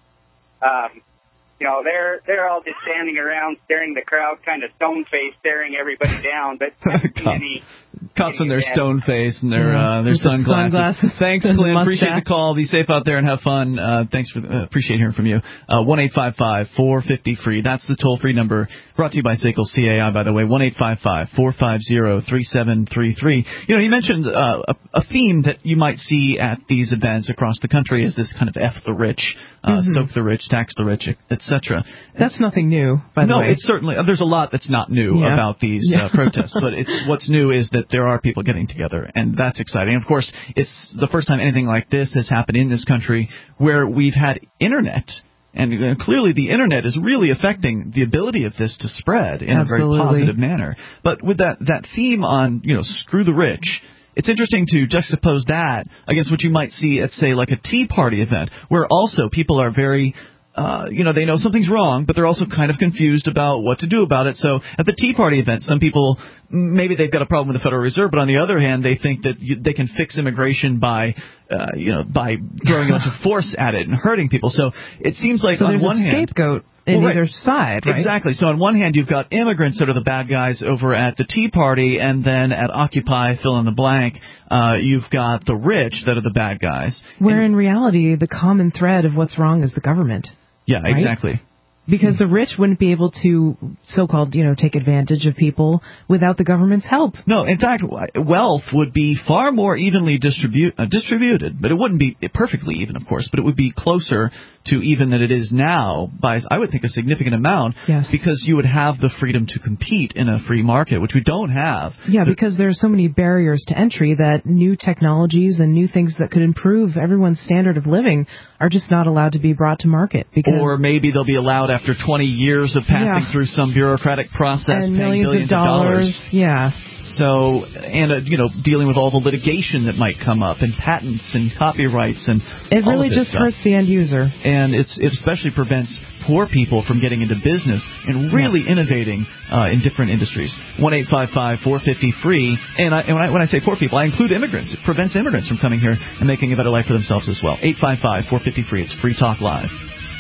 um, you know, they're they're all just standing around staring the crowd, kind of stone-faced, staring everybody down. But any, Cops in their event. stone face and their yeah. uh, their sunglasses. sunglasses. Thanks, Glenn. Appreciate the call. Be safe out there and have fun. Uh, thanks for uh, appreciate hearing from you. Uh, one eight five five four five zero free. That's the toll-free number. Brought to you by S A C L C A I, by the way. One eight five five four five zero three seven three three. You know, you mentioned uh, a, a theme that you might see at these events across the country is this kind of F the rich, uh, mm-hmm. soak the rich, tax the rich, et cetera. That's nothing new, by the no, way. No, it's certainly uh, there's a lot that's not new yeah. about these yeah. uh, protests, but it's what's new is that there are people getting together, and that's exciting. Of course, it's the first time anything like this has happened in this country where we've had internet. And uh, clearly the internet is really affecting the ability of this to spread in Absolutely. a very positive manner. But with that, that theme on, you know, screw the rich, it's interesting to juxtapose that against what you might see at, say, like a Tea Party event, where also people are very... Uh, you know, they know something's wrong, but they're also kind of confused about what to do about it. So at the Tea Party event, some people, maybe they've got a problem with the Federal Reserve, but on the other hand, they think that you, they can fix immigration by, uh, you know, by throwing a bunch of force at it and hurting people. So it seems like so on there's one a hand... scapegoat in well, either right. side, right? Exactly. So on one hand, you've got immigrants that are the bad guys over at the Tea Party, and then at Occupy, fill in the blank, uh, you've got the rich that are the bad guys. Where and, in reality, the common thread of what's wrong is the government. Yeah, right? exactly. Because the rich wouldn't be able to, so-called, you know, take advantage of people without the government's help. No, in fact, wealth would be far more evenly distribute, uh, distributed, but it wouldn't be perfectly even, of course, but it would be closer to even than it is now by, I would think, a significant amount. Yes. Because you would have the freedom to compete in a free market, which we don't have. Yeah, the, because there are so many barriers to entry that new technologies and new things that could improve everyone's standard of living are just not allowed to be brought to market. Because or maybe they'll be allowed after twenty years of passing yeah. through some bureaucratic process, and paying millions billions of dollars. of dollars. Yeah. So, and, uh, you know, dealing with all the litigation that might come up, and patents and copyrights and it all really of this just stuff. hurts the end user. And it's, it especially prevents poor people from getting into business and really yeah. innovating uh, in different industries. one eight five five four five zero free. And, I, and when, I, when I say poor people, I include immigrants. It prevents immigrants from coming here and making a better life for themselves as well. eight five five four five zero free. It's Free Talk Live.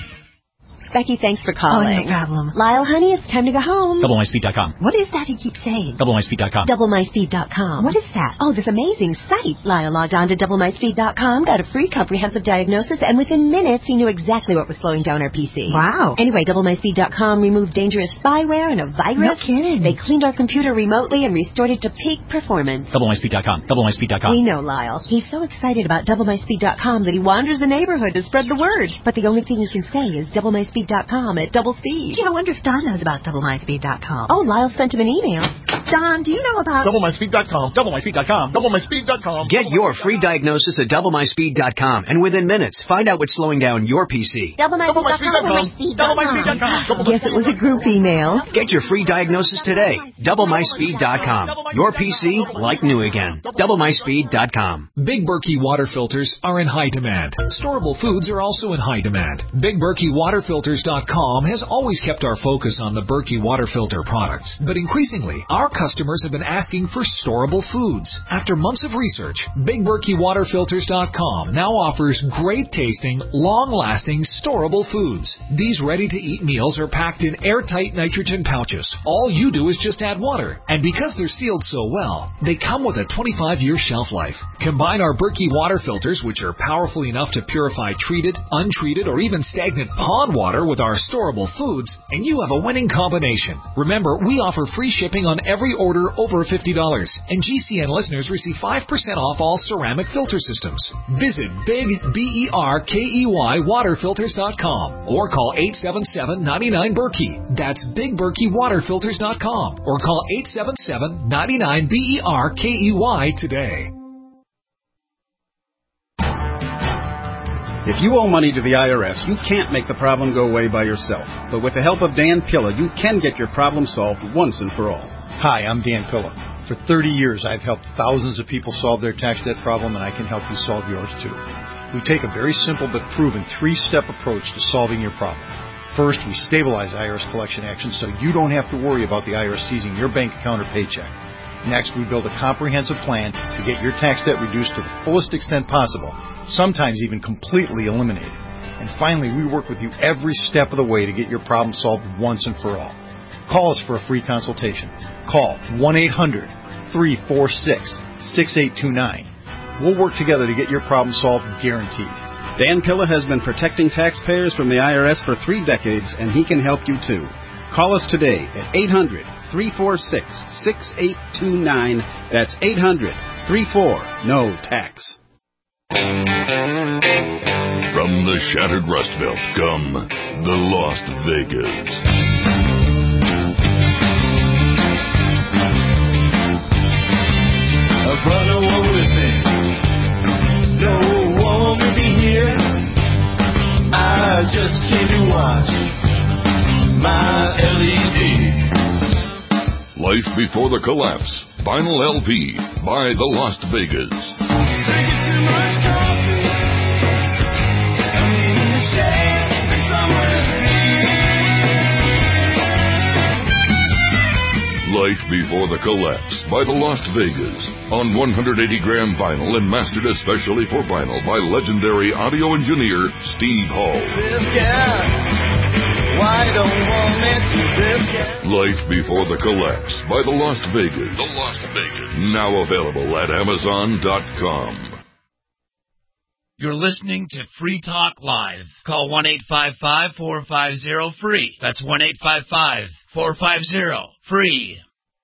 Becky, thanks for calling. Oh, no problem. Lyle, honey, it's time to go home. double my speed dot com. What is that he keeps saying? double my speed dot com. double my speed dot com. What is that? Oh, this amazing site. Lyle logged on to double my speed dot com, got a free comprehensive diagnosis, and within minutes he knew exactly what was slowing down our P C. Wow. Anyway, double my speed dot com removed dangerous spyware and a virus. No kidding. They cleaned our computer remotely and restored it to peak performance. double my speed dot com. double my speed dot com. We know Lyle. He's so excited about double my speed dot com that he wanders the neighborhood to spread the word. But the only thing he can say is double my speed dot com at double speed. Gee, I wonder if Don knows about double my speed dot com. Oh, Lyle sent him an email. Don, do you know about... double my speed dot com. double my speed dot com. double my speed dot com. Get your free diagnosis at double my speed dot com, and within minutes, find out what's slowing down your P C. double my speed dot com. double my speed dot com. Guess it was a group email. Get your free diagnosis today. double my speed dot com. Your P C like new again. double my speed dot com. Big Berkey water filters are in high demand. Storable foods are also in high demand. Big Berkey water filters dot com has always kept our focus on the Berkey water filter products, but increasingly, our customers have been asking for storable foods. After months of research, Big Berkey water filters dot com now offers great tasting, long-lasting, storable foods. These ready-to-eat meals are packed in airtight nitrogen pouches. All you do is just add water, and because they're sealed so well, they come with a twenty-five year shelf life. Combine our Berkey water filters, which are powerful enough to purify treated, untreated, or even stagnant pond water with our storable foods, and you have a winning combination. Remember, we offer free shipping on every order over fifty dollars, and G C N listeners receive five percent off all ceramic filter systems. Visit Big B E R K E Y water filters dot com or call eight seven seven, nine nine, Berkey. That's Big Berkey water filters dot com or call eight seven seven, nine nine, B E R K E Y today. If you owe money to the I R S, you can't make the problem go away by yourself. But with the help of Dan Pilla, you can get your problem solved once and for all. Hi, I'm Dan Pilla. For thirty years, I've helped thousands of people solve their tax debt problem, and I can help you solve yours too. We take a very simple but proven three-step approach to solving your problem. First, we stabilize I R S collection actions so you don't have to worry about the I R S seizing your bank account or paycheck. Next, we build a comprehensive plan to get your tax debt reduced to the fullest extent possible, sometimes even completely eliminated. And finally, we work with you every step of the way to get your problem solved once and for all. Call us for a free consultation. Call one eight hundred, three four six, six eight two nine. We'll work together to get your problem solved, guaranteed. Dan Pilla has been protecting taxpayers from the I R S for three decades, and he can help you too. Call us today at eight hundred, three four six, six eight two nine. That's eight hundred, three four, N O tax. From the shattered Rust Belt come the Las Vegas. A brother won't with me. No one will be here. I just came to watch my L E D. Life Before the Collapse. Vinyl L P by the Las Vegas. Drinking too much coffee. I'm in the shade and somewhere to be. Life Before the Collapse by the Las Vegas on one hundred eighty gram vinyl and mastered especially for vinyl by legendary audio engineer Steve Hall. This guy, why don't want it? This guy. Life Before the Collapse by the Las Vegas. The Las Vegas. Now available at Amazon dot com. You're listening to Free Talk Live. Call one eight five five, four five zero, free. That's one eight five five, four five zero, free.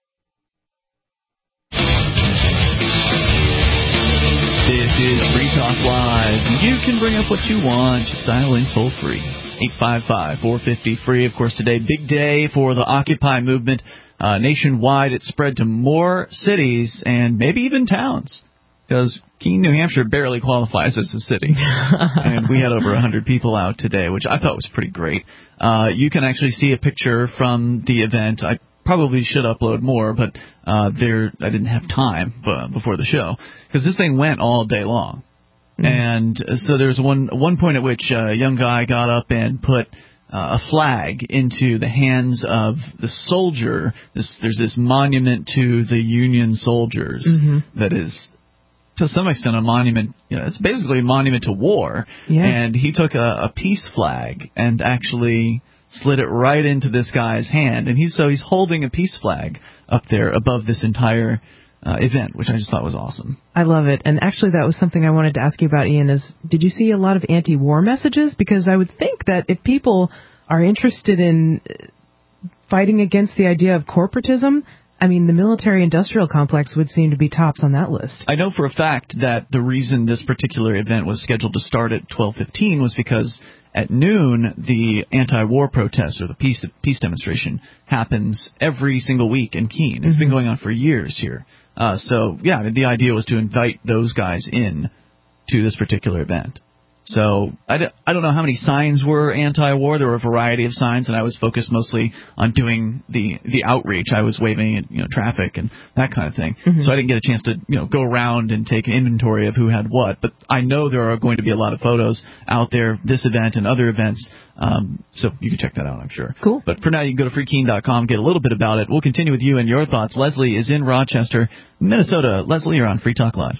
This is Free Talk Live. You can bring up what you want. Just dial in toll free. eight five five, four five zero, free. Of course, today, big day for the Occupy movement. Uh, nationwide, it spread to more cities and maybe even towns. Because Keene, New Hampshire barely qualifies as a city. And we had over one hundred people out today, which I thought was pretty great. Uh, you can actually see a picture from the event. I probably should upload more, but uh, there I didn't have time uh, before the show. Because this thing went all day long. Mm-hmm. And so there's one one point at which a young guy got up and put uh, a flag into the hands of the soldier. This, there's this monument to the Union soldiers mm-hmm. that is, to some extent, a monument. You know, it's basically a monument to war. Yeah. And he took a, a peace flag and actually slid it right into this guy's hand. And he's so he's holding a peace flag up there above this entire uh, event, which I just thought was awesome. I love it. And actually, that was something I wanted to ask you about, Ian, is did you see a lot of anti-war messages? Because I would think that if people are interested in fighting against the idea of corporatism, I mean, the military-industrial complex would seem to be tops on that list. I know for a fact that the reason this particular event was scheduled to start at twelve fifteen was because at noon, the anti-war protest or the peace peace demonstration happens every single week in Keene. It's mm-hmm. been going on for years here. Uh, so, yeah, the idea was to invite those guys in to this particular event. So I, d- I don't know how many signs were anti-war. There were a variety of signs, and I was focused mostly on doing the, the outreach. I was waving at you know traffic and that kind of thing. Mm-hmm. So I didn't get a chance to you know go around and take an inventory of who had what. But I know there are going to be a lot of photos out there, this event and other events. Um, so you can check that out, I'm sure. Cool. But for now, you can go to free keene dot com, get a little bit about it. We'll continue with you and your thoughts. Leslie is in Rochester, Minnesota. Leslie, you're on Free Talk Live.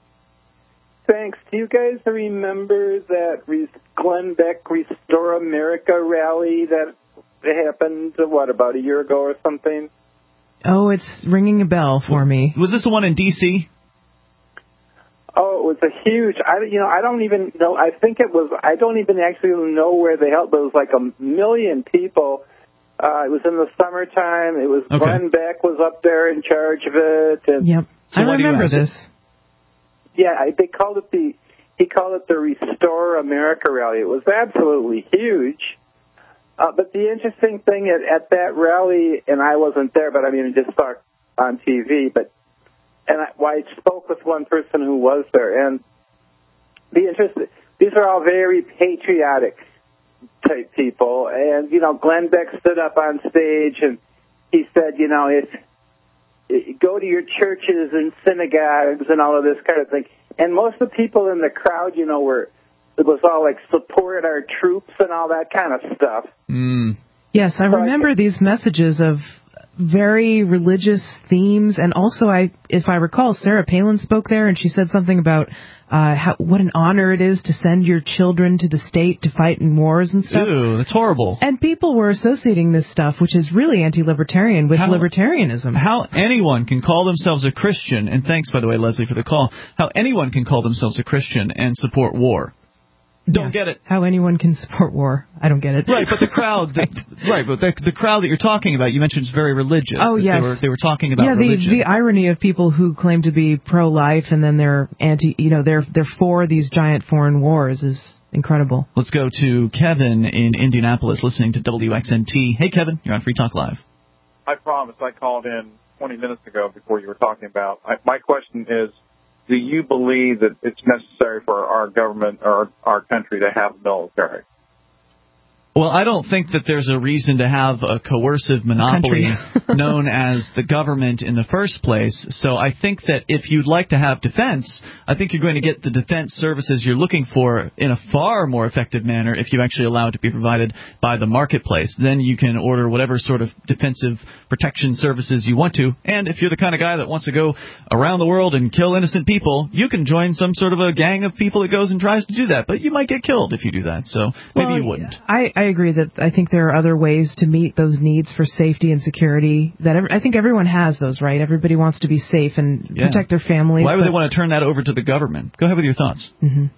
Thanks. Do you guys remember that Glenn Beck Restore America rally that happened, what, about a year ago or something? Oh, it's ringing a bell for me. Was this the one in D C? Oh, it was a huge, I, you know, I don't even know, I think it was, I don't even actually know where they held, but it was like a million people. Uh, it was in the summertime. It was okay. Glenn Beck was up there in charge of it. And yep. So I remember this. It? Yeah, I, they called it the, he called it the Restore America rally. It was absolutely huge. Uh, but the interesting thing at, at that rally, and I wasn't there, but I mean, I just saw it on T V, but, and I, well, I spoke with one person who was there, and the interest, these are all very patriotic type people, and, you know, Glenn Beck stood up on stage, and he said, you know, if, go to your churches and synagogues and all of this kind of thing. And most of the people in the crowd, you know, were it was all like support our troops and all that kind of stuff. Mm. Yes, I remember these messages of very religious themes, and also, I, if I recall, Sarah Palin spoke there, and she said something about uh, how, what an honor it is to send your children to the state to fight in wars and stuff. Ew, that's horrible. And people were associating this stuff, which is really anti-libertarian, with how, libertarianism. How anyone can call themselves a Christian, and thanks, by the way, Leslie, for the call, how anyone can call themselves a Christian and support war. Don't yeah. get it. How anyone can support war. I don't get it. Right, but the crowd, the, right, but the, the crowd that you're talking about, you mentioned is very religious. Oh, yes. They were, they were talking about yeah, the, religion. the irony of people who claim to be pro-life and then they're anti, you know, they're they're for these giant foreign wars is incredible. Let's go to Kevin in Indianapolis, listening to W X N T. Hey, Kevin, you're on Free Talk Live. I promise I called in twenty minutes ago before you were talking about. I, my question is, do you believe that it's necessary for our government or our country to have a military? Well, I don't think that there's a reason to have a coercive monopoly known as the government in the first place. So I think that if you'd like to have defense, I think you're going to get the defense services you're looking for in a far more effective manner if you actually allow it to be provided by the marketplace. Then you can order whatever sort of defensive protection services you want to. And if you're the kind of guy that wants to go around the world and kill innocent people, you can join some sort of a gang of people that goes and tries to do that. But you might get killed if you do that. So maybe well, you wouldn't. I, I agree that I think there are other ways to meet those needs for safety and security. That every, I think everyone has those, right? Everybody wants to be safe and yeah. protect their families. Why would they want to turn that over to the government? Go ahead with your thoughts. Mm-hmm.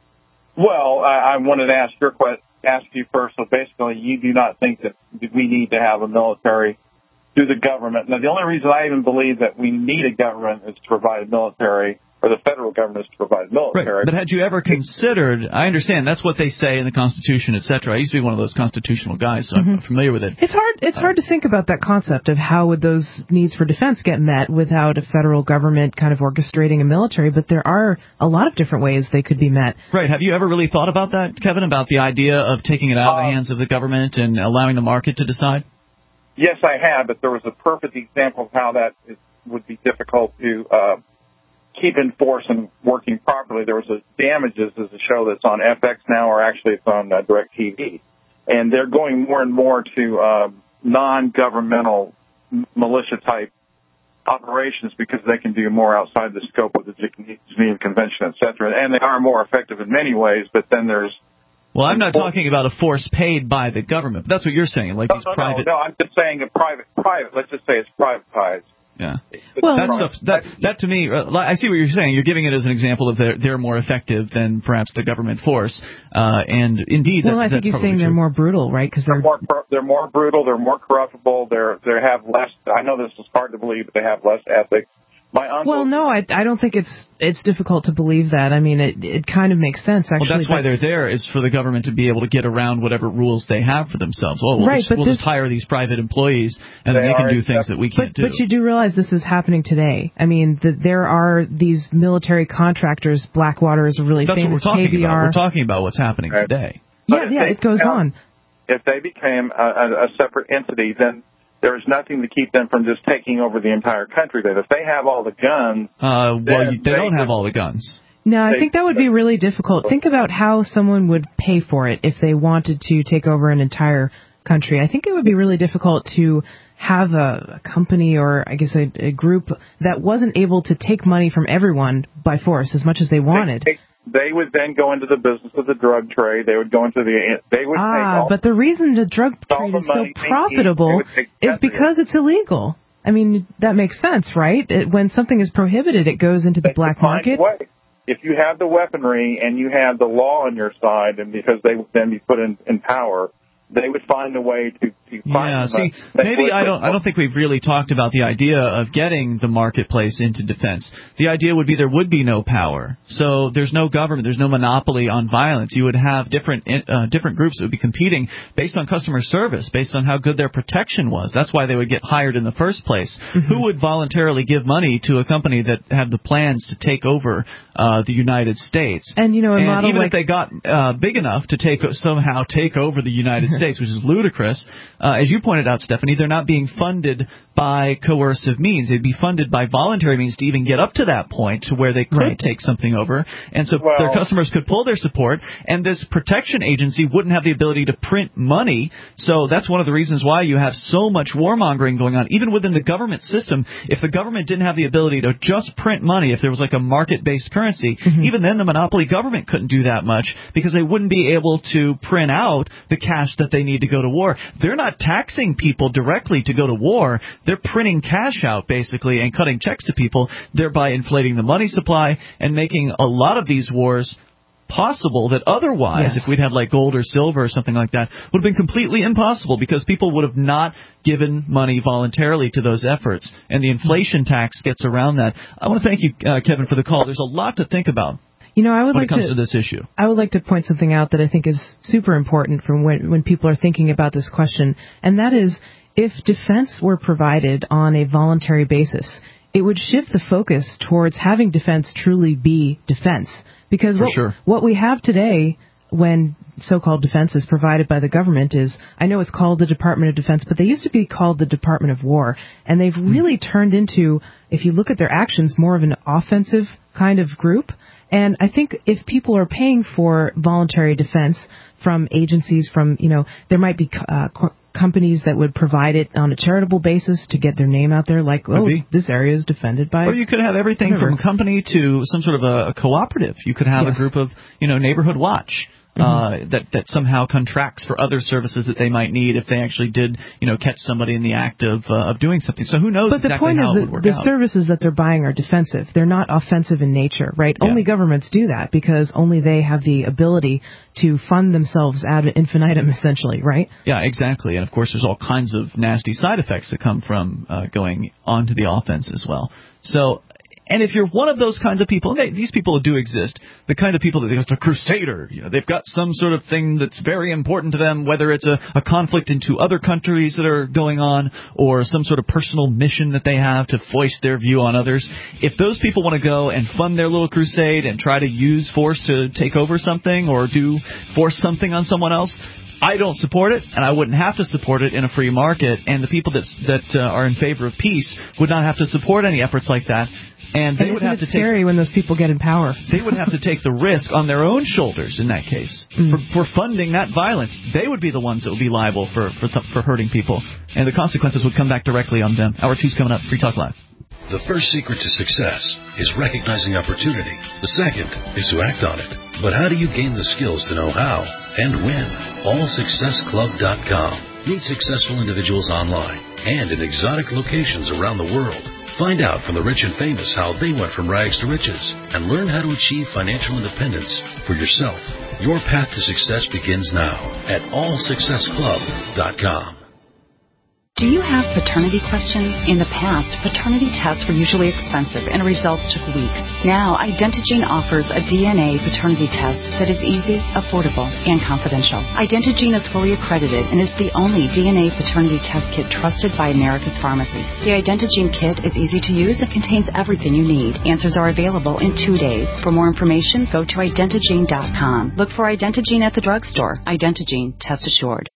Well, I, I wanted to ask your question, ask you first. So basically, you do not think that we need to have a military through the government. Now, the only reason I even believe that we need a government is to provide a military, or the federal government is to provide military. Right. But had you ever considered, I understand that's what they say in the Constitution, et cetera. I used to be one of those constitutional guys, so mm-hmm. I'm familiar with it. It's hard It's hard uh, to think about that concept of how would those needs for defense get met without a federal government kind of orchestrating a military, but there are a lot of different ways they could be met. Right. Have you ever really thought about that, Kevin, about the idea of taking it out of the hands of the government and allowing the market to decide? Yes, I have, but there was a perfect example of how that is, would be difficult to uh, keep in force and working properly. There was a Damages is a show that's on F X now, or actually it's on uh, DirecTV, and they're going more and more to uh, non-governmental militia-type operations because they can do more outside the scope of the Geneva Convention, et cetera, and they are more effective in many ways, but then there's Well, I'm not talking about a force paid by the government. But that's what you're saying, like no, these no, private. No, no, I'm just saying a private, private. Let's just say it's privatized. Yeah. Well, that stuff, that that to me, uh, I see what you're saying. You're giving it as an example of they're, they're more effective than perhaps the government force, uh, and indeed. Well, that, I think that's you're saying true. they're more brutal, right? Because they're, they're more they're more brutal. They're more corruptible. They're they have less. I know this is hard to believe, but they have less ethics. My uncle, well, no, I, I don't think it's it's difficult to believe that. I mean, it it kind of makes sense, actually. Well, that's why they're there, is for the government to be able to get around whatever rules they have for themselves. Oh, we'll, right, just, but we'll this, just hire these private employees, and then they can do things that we can't but, do. But you do realize this is happening today. I mean, the, there are these military contractors. Blackwater is a really That's famous what we're talking K B R. about. We're talking about what's happening right. today. Yeah, yeah, it goes become, on. If they became a, a, a separate entity, then there is nothing to keep them from just taking over the entire country. Then, if they have all the guns, uh, well, they, they don't could, have all the guns. No, I think that would be really difficult. Think about how someone would pay for it if they wanted to take over an entire country. I think it would be really difficult to have a, a company or, I guess, a, a group that wasn't able to take money from everyone by force as much as they wanted. They, they would then go into the business of the drug trade. They would go into the. They would ah, take all, but the reason the drug trade is so profitable is because it's illegal. I mean, that makes sense, right? It, when something is prohibited, it goes into the black market. If you have the weaponry and you have the law on your side, and because they would then be put in, in power, they would find a way to, to find yeah, them. see, maybe I don't I don't think we've really talked about the idea of getting the marketplace into defense. The idea would be there would be no power. So there's no government, there's no monopoly on violence. You would have different uh, different groups that would be competing based on customer service, based on how good their protection was. That's why they would get hired in the first place. Mm-hmm. Who would voluntarily give money to a company that had the plans to take over uh, the United States? And, you know, a and model even like if they got uh, big enough to take somehow take over the United States, which is ludicrous. Uh, as you pointed out, Stephanie, they're not being funded by coercive means. They'd be funded by voluntary means to even get up to that point to where they could right. take something over. And so well, their customers could pull their support, and this protection agency wouldn't have the ability to print money. So that's one of the reasons why you have so much warmongering going on, even within the government system. If the government didn't have the ability to just print money, if there was like a market-based currency, mm-hmm. even then the monopoly government couldn't do that much because they wouldn't be able to print out the cash that they need to go to war. They're not taxing people directly to go to war. They're printing cash out, basically, and cutting checks to people, thereby inflating the money supply and making a lot of these wars possible that otherwise, yes. if we'd had like gold or silver or something like that, would have been completely impossible because people would have not given money voluntarily to those efforts, and the inflation tax gets around that. I want to thank you, uh, Kevin, for the call. There's a lot to think about. You know, I would when like it comes to, to this issue. I would like to point something out that I think is super important from when, when people are thinking about this question, and that is if defense were provided on a voluntary basis, it would shift the focus towards having defense truly be defense. Because what, sure. what we have today when so-called defense is provided by the government is, I know it's called the Department of Defense, but they used to be called the Department of War. And they've really mm. turned into, if you look at their actions, more of an offensive kind of group. And I think if people are paying for voluntary defense from agencies, from, you know, there might be uh, co- companies that would provide it on a charitable basis to get their name out there, like, oh, this area is defended by... Or you could have everything whatever. from a company to some sort of a, a cooperative. You could have yes. a group of, you know, Neighborhood Watch. Mm-hmm. Uh, that, that somehow contracts for other services that they might need if they actually did, you know, catch somebody in the act of uh, of doing something. So who knows but exactly how how it would work out. But the point is out. the services that they're buying are defensive. They're not offensive in nature, right? Yeah. Only governments do that because only they have the ability to fund themselves ad infinitum, essentially, right? Yeah, exactly. And, of course, there's all kinds of nasty side effects that come from uh, going onto the offense as well. So... And if you're one of those kinds of people, and they, these people do exist, the kind of people that they're a crusader, you know, they've got some sort of thing that's very important to them, whether it's a, a conflict into other countries that are going on or some sort of personal mission that they have to foist their view on others. If those people want to go and fund their little crusade and try to use force to take over something or do force something on someone else, I don't support it, and I wouldn't have to support it in a free market, and the people that that uh, are in favor of peace would not have to support any efforts like that. And they and would have it to scary take, when those people get in power. They would have to take the risk on their own shoulders in that case mm. for, for funding that violence. They would be the ones that would be liable for for, th- for hurting people, and the consequences would come back directly on them. Hour two's coming up. Free Talk Live. The first secret to success is recognizing opportunity. The second is to act on it. But how do you gain the skills to know how and when? all success club dot com. Meet successful individuals online and in exotic locations around the world. Find out from the rich and famous how they went from rags to riches and learn how to achieve financial independence for yourself. Your path to success begins now at all success club dot com. Do you have paternity questions? In the past, paternity tests were usually expensive and results took weeks. Now, Identigene offers a D N A paternity test that is easy, affordable, and confidential. Identigene is fully accredited and is the only D N A paternity test kit trusted by America's pharmacies. The Identigene kit is easy to use and contains everything you need. Answers are available in two days. For more information, go to Identigene dot com. Look for Identigene at the drugstore. Identigene, test assured.